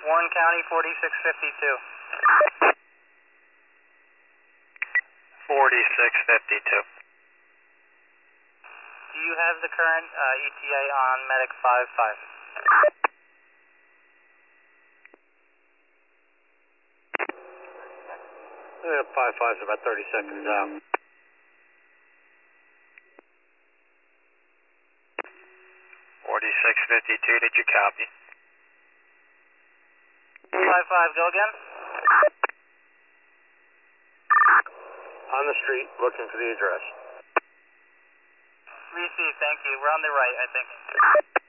Warren County, 4652. 4652. Do you have the current ETA on Medic 55? Yeah, 55's about 30 seconds out. 4652, did you copy? 55, go again? On the street, looking for the address. Received, thank you. We're on the right, I think.